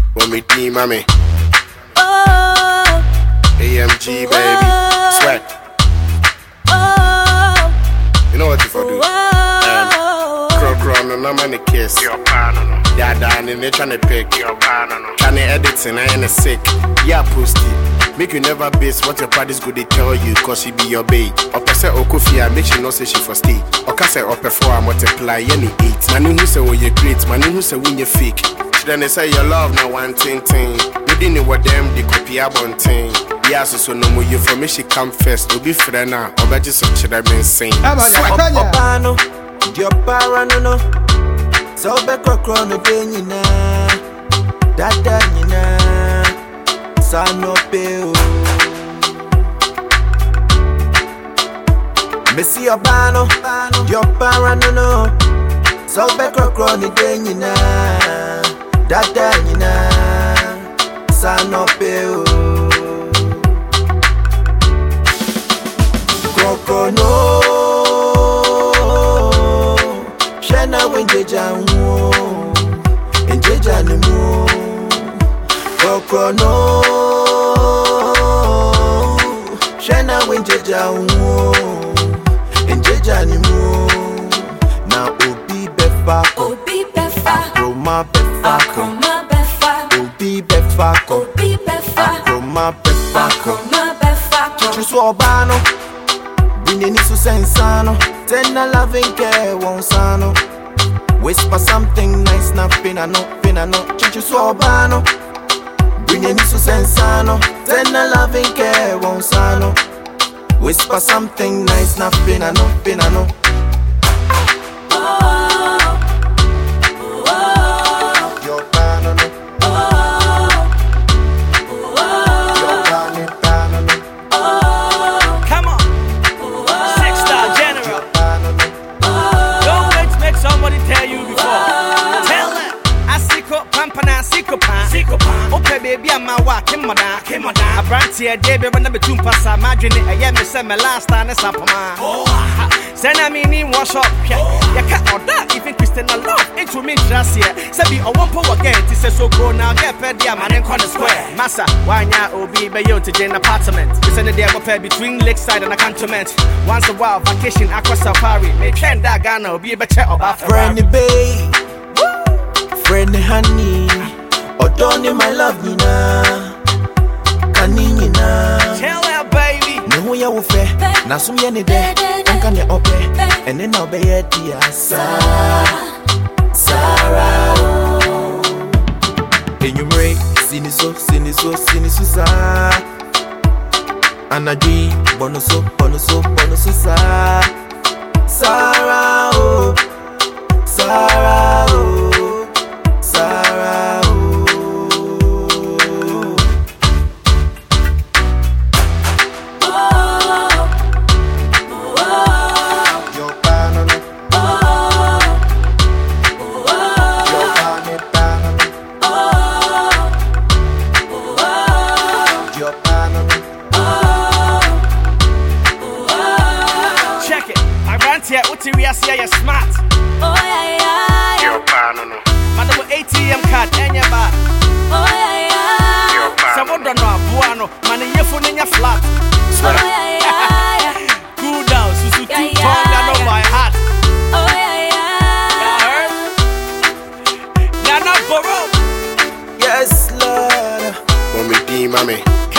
When me team, mommy. Oh, AMG, baby. Sweat. You know what you for do? Crow, no, no, man, kiss. Your pan, no. Dada, and they tryna pick. Your pan, no. Tryna editing, I ain't a sick. Yeah, posty. Make you never base what your party's good they tell you, cause she be your babe. Or per se okofia, make she know say she for stay. Or can say or perform multiply any 8. Man who say when you great, man who say when you fake. Then they say your love now one thing. We didn't what them the copy about thing. Yeah, so no more you for me she come first. To be friend now, or better just should have been saying. Opano, your parano, so back across the day, Dada, Sano Peo. Messi Opano, your parano, so back across the day, Dada, Sano Peo. Coco no, Shana Winjeja, and Jeja Nemo. Coco no, Shana Winjeja, and Jeja Nemo. Now Obi Befa, Obi Befa, Roma Befa, Akoma Befa, Obi Befa, Obi Befa, Roma Befa, Akoma Befa, Chuchu Swabano. Bring so sensano, tender loving care won't sano. Whisper something nice, na pinano, chichu swabano. Bring so sensano, tender loving care won't sano. Whisper something nice, na pinano. Your banana. Somebody tell you before. Tell them I seek up pampana, seek up pan. Okay, baby, I'm my walk. Came on. I brought here, baby, when I'm between pass. I'm imagining I am my last time. It's up, man. Send I mean, wash up. You can't order even Christian love. It will mean just here. Sabi, I won't power again. This is so cool now. Get paid, yeah, man, in corner square. Massa, why now? Obi, by you to Jane apartment. We send a day of pair between lakeside and a cantonment. Once a while, vacation, aqua safari. Make sure that Ghana will be a better about Friendly babe, friendly honey, Odoni my love nina, Kanina. Tell her, baby. No ya wufe, na sumye ni de, anka ne ope, ene na obeye dia Sarah. Enyumre, siniso sa. Anadi, bonoso sa. Sarah, oh. Sarah, oh, Sarah, oh. Your banana. Your banana. Your banana. Check it. I ran here. What do we see? You're smart. oh yeah, Your pan, no. Madam ATM card and your bag. oh yeah, Your pan. Someone don't know Buano. Man, your phone in your flat. oh yeah, Cool down. Susu two Yeah, tongue down on my heart. oh yeah, You're not borrow. Yes, Lord. When me team, mommy.